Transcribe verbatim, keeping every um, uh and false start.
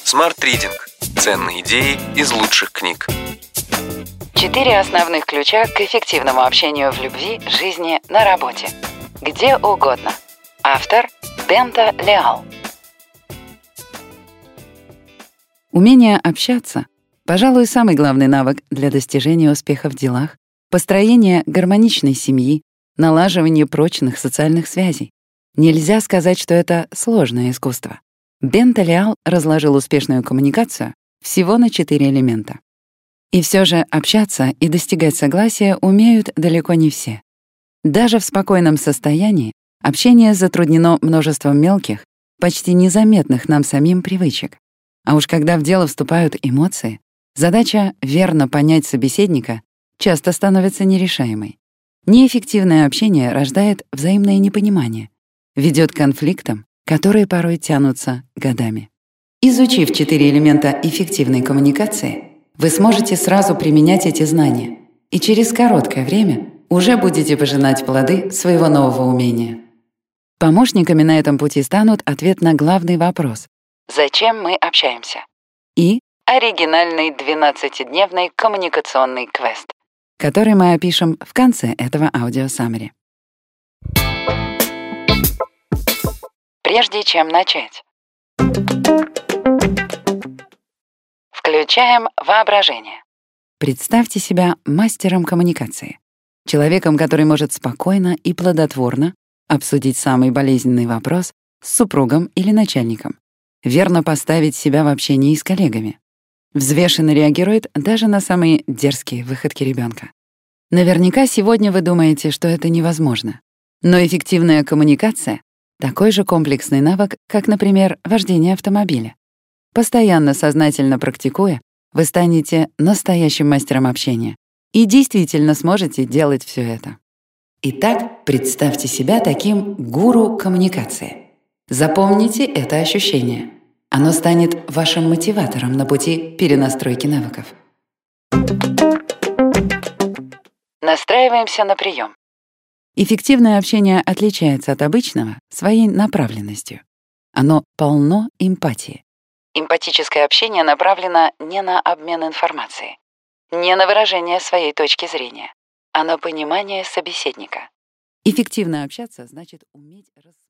Smart Reading. Ценные идеи из лучших книг. Четыре основных ключа к эффективному общению в любви, жизни, на работе. Где угодно. Автор Бенто Леал. Умение общаться — пожалуй, самый главный навык для достижения успеха в делах, построения гармоничной семьи, налаживания прочных социальных связей. Нельзя сказать, что это сложное искусство. Бенто Леал разложил успешную коммуникацию всего на четыре элемента. И все же общаться и достигать согласия умеют далеко не все. Даже в спокойном состоянии общение затруднено множеством мелких, почти незаметных нам самим привычек. А уж когда в дело вступают эмоции, задача верно понять собеседника часто становится нерешаемой. Неэффективное общение рождает взаимное непонимание, ведет к конфликтам, которые порой тянутся годами. Изучив четыре элемента эффективной коммуникации, вы сможете сразу применять эти знания и через короткое время уже будете пожинать плоды своего нового умения. Помощниками на этом пути станут ответ на главный вопрос «Зачем мы общаемся?» и оригинальный двенадцатидневный коммуникационный квест, который мы опишем в конце этого аудиосаммари. Прежде чем начать, включаем воображение. Представьте себя мастером коммуникации, человеком, который может спокойно и плодотворно обсудить самый болезненный вопрос с супругом или начальником, верно поставить себя в общении с коллегами, взвешенно реагирует даже на самые дерзкие выходки ребенка. Наверняка сегодня вы думаете, что это невозможно, но эффективная коммуникация — такой же комплексный навык, как, например, вождение автомобиля. Постоянно сознательно практикуя, вы станете настоящим мастером общения и действительно сможете делать все это. Итак, представьте себя таким гуру коммуникации. Запомните это ощущение. Оно станет вашим мотиватором на пути перенастройки навыков. Настраиваемся на прием. Эффективное общение отличается от обычного своей направленностью. Оно полно эмпатии. Эмпатическое общение направлено не на обмен информацией, не на выражение своей точки зрения, а на понимание собеседника. Эффективно общаться значит уметь рассуждать.